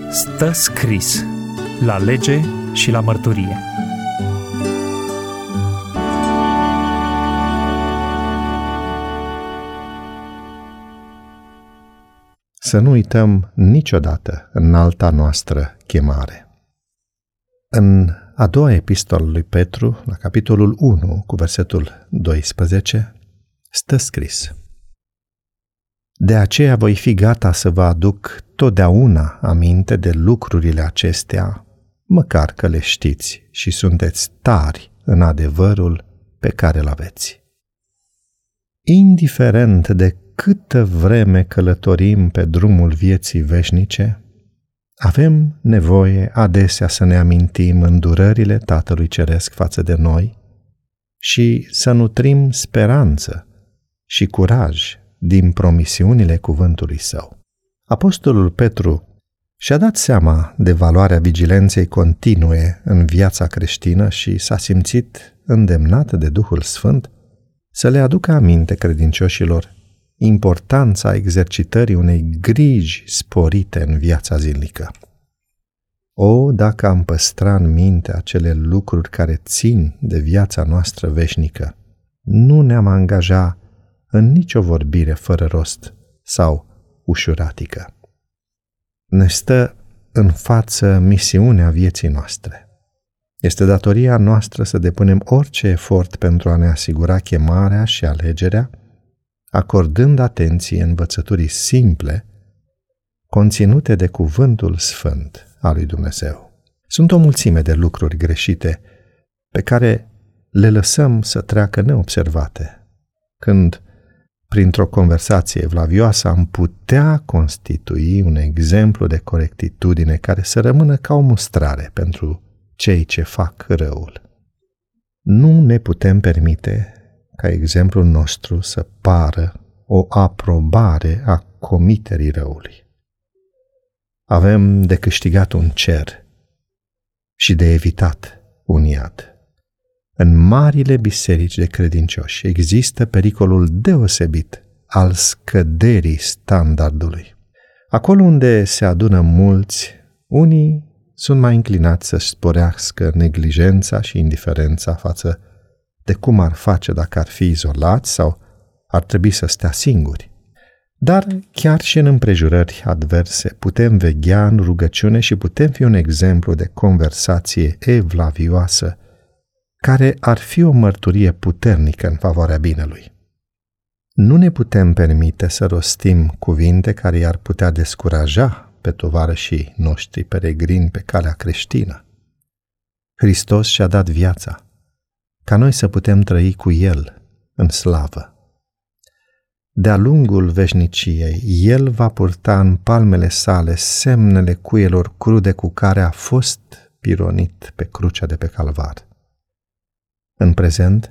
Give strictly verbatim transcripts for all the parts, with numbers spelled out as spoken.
Stă scris la lege și la mărturie. Să nu uităm niciodată înalta noastră chemare. În a doua epistolă lui Petru, la capitolul unu, cu versetul doisprezece, stă scris: De aceea voi fi gata să vă aduc totdeauna aminte de lucrurile acestea, măcar că le știți și sunteți tari în adevărul pe care îl aveți. Indiferent de câtă vreme călătorim pe drumul vieții veșnice, avem nevoie adesea să ne amintim îndurările Tatălui Ceresc față de noi și să nutrim speranță și curaj din promisiunile cuvântului Său. Apostolul Petru și-a dat seama de valoarea vigilenței continue în viața creștină și s-a simțit îndemnat de Duhul Sfânt să le aducă aminte credincioșilor importanța exercitării unei griji sporite în viața zilnică. O, dacă am păstra în minte acele lucruri care țin de viața noastră veșnică, nu ne-am angaja în nicio vorbire fără rost sau ușuratică. Ne stă în față misiunea vieții noastre. Este datoria noastră să depunem orice efort pentru a ne asigura chemarea și alegerea, acordând atenție învățăturii simple conținute de cuvântul sfânt al lui Dumnezeu. Sunt o mulțime de lucruri greșite pe care le lăsăm să treacă neobservate, când printr-o conversație evlavioasă am putea constitui un exemplu de corectitudine care să rămână ca o mustrare pentru cei ce fac răul. Nu ne putem permite ca exemplul nostru să pară o aprobare a comiterii răului. Avem de câștigat un cer și de evitat un iad. În marile biserici de credincioși există pericolul deosebit al scăderii standardului. Acolo unde se adună mulți, unii sunt mai înclinați să-și sporească neglijența și indiferența față de cum ar face dacă ar fi izolați sau ar trebui să stea singuri. Dar chiar și în împrejurări adverse putem veghea în rugăciune și putem fi un exemplu de conversație evlavioasă care ar fi o mărturie puternică în favoarea binelui. Nu ne putem permite să rostim cuvinte care i-ar putea descuraja pe tovarășii noștri peregrini pe calea creștină. Hristos și-a dat viața ca noi să putem trăi cu El în slavă. De-a lungul veșniciei, El va purta în palmele sale semnele cuielor crude cu care a fost pironit pe crucea de pe Calvar. În prezent,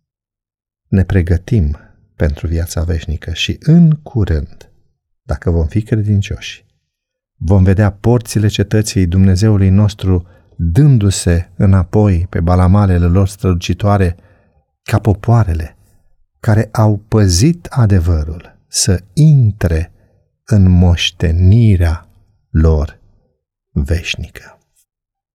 ne pregătim pentru viața veșnică și în curând, dacă vom fi credincioși, vom vedea porțile cetății Dumnezeului nostru dându-se înapoi pe balamalele lor strălucitoare ca popoarele care au păzit adevărul să intre în moștenirea lor veșnică.